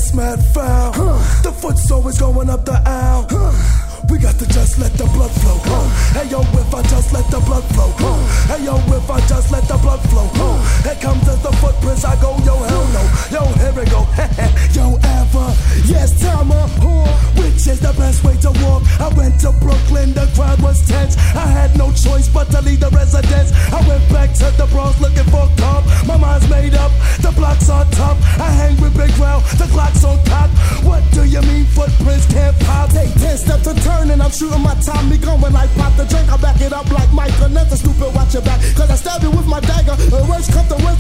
it's mad foul. The foot's always going up the aisle. We got to just let the blood flow. Hey yo, if I just let the blood flow. Hey yo, if I just let the blood flow. Here comes the footprints, I go, yo, hell no. Yo, here we go. Yo, ever. Yes, Tama. Which is the best way to walk? I went to Brooklyn, the crowd was tense. I had no choice but to leave the residence. I went back to the Bronx looking for calm. My mind's made up, the blocks are tough. I hang with Big Round, the Glock's on top. What do you mean footprints can't pop? Take 10 steps to turn and I'm shooting my time. Me going like pop the drink, I back it up like Mike. Nothing stupid, watch your back. Cause I stab you with my dagger. The worst come to worst.